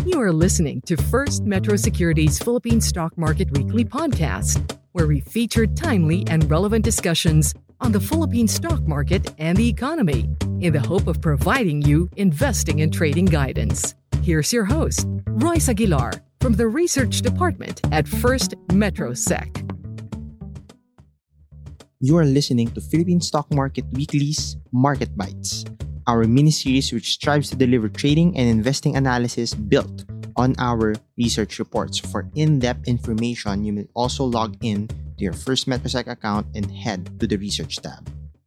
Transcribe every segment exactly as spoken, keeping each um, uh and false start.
You are listening to First Metro Securities Philippine Stock Market Weekly Podcast, where we feature timely and relevant discussions on the Philippine stock market and the economy in the hope of providing you investing and trading guidance. Here's your host, Royce Aguilar, from the Research Department at First Metro Sec. You are listening to Philippine Stock Market Weekly's Market Bites, our mini-series which strives to deliver trading and investing analysis built on our research reports. For in-depth information, you may also log in to your First MetroSec account and head to the Research tab.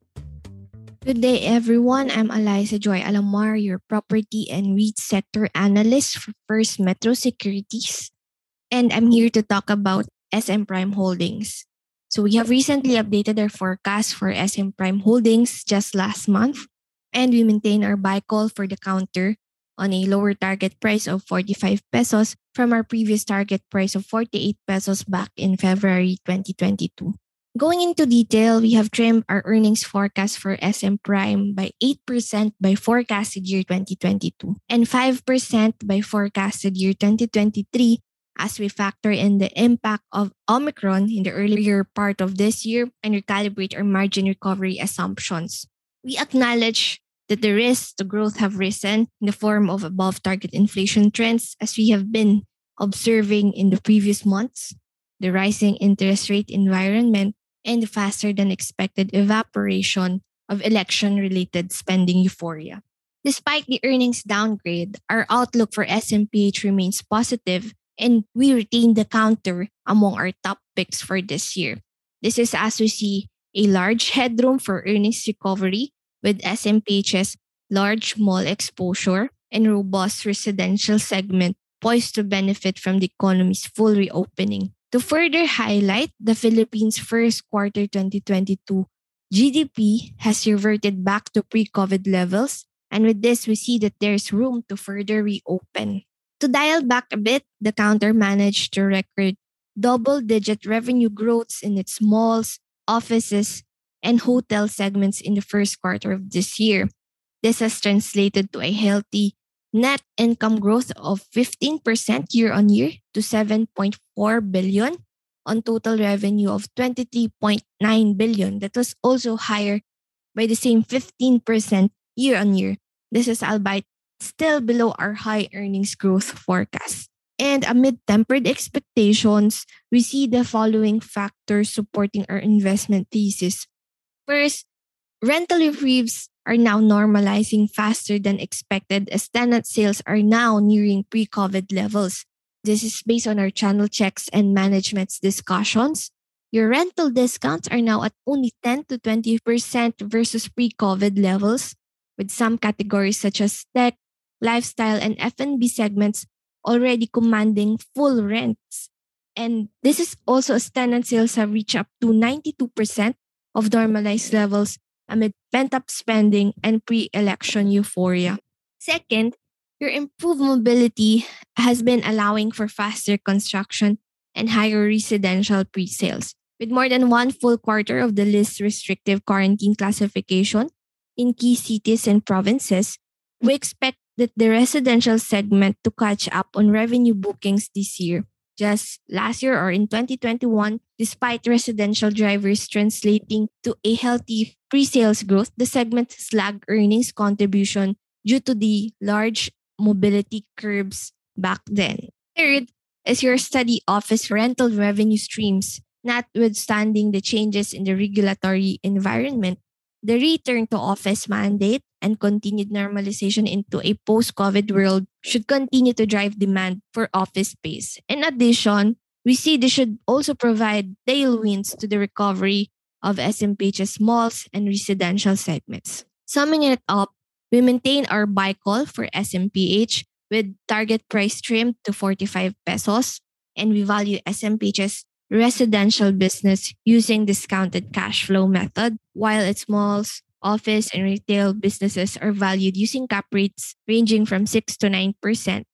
Good day, everyone. I'm Eliza Joy Alamar, your property and REIT sector analyst for First Metro Securities. And I'm here to talk about S M Prime Holdings. So we have recently updated our forecast for S M Prime Holdings just last month, and we maintain our buy call for the counter on a lower target price of forty-five pesos from our previous target price of forty-eight pesos back in February twenty twenty-two. Going into detail, we have trimmed our earnings forecast for S M Prime by eight percent by forecasted year twenty twenty-two and five percent by forecasted year twenty twenty-three as we factor in the impact of Omicron in the earlier part of this year and recalibrate our margin recovery assumptions. We acknowledge that the risks to growth have risen in the form of above-target inflation trends as we have been observing in the previous months, the rising interest rate environment, and the faster-than-expected evaporation of election-related spending euphoria. Despite the earnings downgrade, our outlook for S M P H remains positive, and we retain the counter among our top picks for this year. This is as we see a large headroom for earnings recovery with S M P H's large mall exposure and robust residential segment poised to benefit from the economy's full reopening. To further highlight, the Philippines' first quarter twenty twenty-two G D P has reverted back to pre-COVID levels, and with this, we see that there's room to further reopen. To dial back a bit, the counter managed to record double-digit revenue growths in its malls, offices, and hotel segments in the first quarter of this year. This has translated to a healthy net income growth of fifteen percent year-on-year to seven point four billion on total revenue of twenty-three point nine billion. That was also higher by the same fifteen percent year-on-year. This is albeit still below our high earnings growth forecast. And amid tempered expectations, we see the following factors supporting our investment thesis. First, rental revenues are now normalizing faster than expected as tenant sales are now nearing pre-COVID levels. This is based on our channel checks and management's discussions. Your rental discounts are now at only ten to twenty percent versus pre-COVID levels, with some categories such as tech, lifestyle, and F and B segments already commanding full rents. And this is also as tenant sales have reached up to ninety-two percent of normalized levels amid pent-up spending and pre-election euphoria. Second, your improved mobility has been allowing for faster construction and higher residential pre-sales. With more than one full quarter of the least restrictive quarantine classification in key cities and provinces, we expect that the residential segment to catch up on revenue bookings this year. Just last year or in twenty twenty-one, despite residential drivers translating to a healthy pre-sales growth, the segment lagged earnings contribution due to the large mobility curbs back then. Third is your study office rental revenue streams. Notwithstanding the changes in the regulatory environment, the return to office mandate and continued normalization into a post-COVID world should continue to drive demand for office space. In addition, we see this should also provide tailwinds to the recovery of S M P H's malls and residential segments. Summing it up, we maintain our buy call for S M P H with target price trimmed to forty-five pesos, and we value S M P H's residential business using discounted cash flow method, while its malls, office, and retail businesses are valued using cap rates ranging from six to nine percent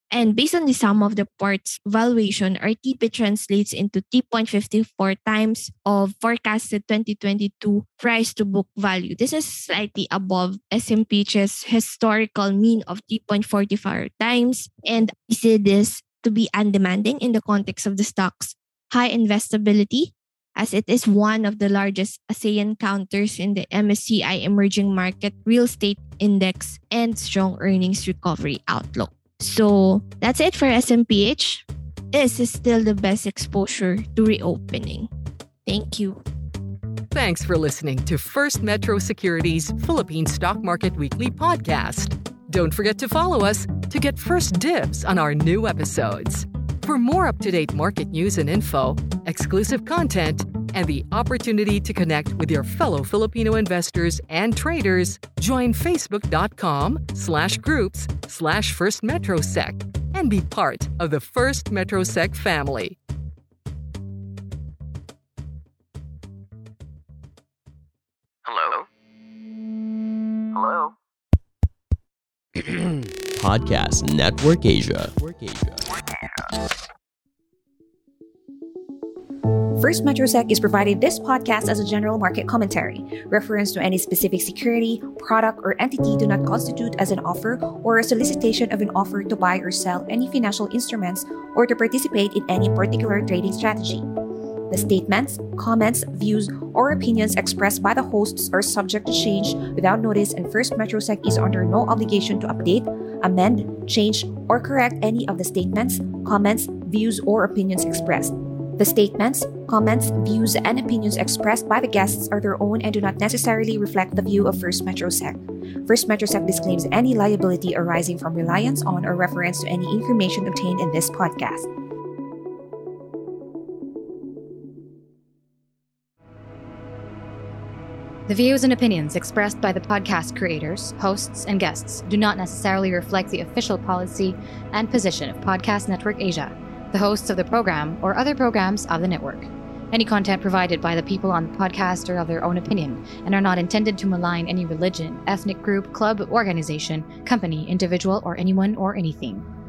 And based on the sum of the parts valuation, R T P translates into three point five four times of forecasted twenty twenty-two price to book value. This is slightly above S M P H's historical mean of three point four four times. And we see this to be undemanding in the context of the stock's high investability, as it is one of the largest ASEAN counters in the M S C I Emerging Market Real Estate Index and strong earnings recovery outlook. So that's it for S M P H. This is still the best exposure to reopening. Thank you. Thanks for listening to First Metro Securities Philippine Stock Market Weekly podcast. Don't forget to follow us to get first dibs on our new episodes. For more up-to-date market news and info, exclusive content, and the opportunity to connect with your fellow Filipino investors and traders, join facebook.com slash groups slash First Metrosec and be part of the First Metrosec family. Hello? Hello? Podcast Network Asia. Network Asia. First Metrosec is providing this podcast as a general market commentary. Reference to any specific security, product, or entity do not constitute as an offer or a solicitation of an offer to buy or sell any financial instruments or to participate in any particular trading strategy. The statements, comments, views, or opinions expressed by the hosts are subject to change without notice, and First Metrosec is under no obligation to update, amend, change, or correct any of the statements, comments, views, or opinions expressed. The statements, comments, views, and opinions expressed by the guests are their own and do not necessarily reflect the view of First Metrosec. First Metrosec disclaims any liability arising from reliance on or reference to any information obtained in this podcast. The views and opinions expressed by the podcast creators, hosts, and guests do not necessarily reflect the official policy and position of Podcast Network Asia, the hosts of the program, or other programs of the network. Any content provided by the people on the podcast are of their own opinion and are not intended to malign any religion, ethnic group, club, organization, company, individual, or anyone or anything.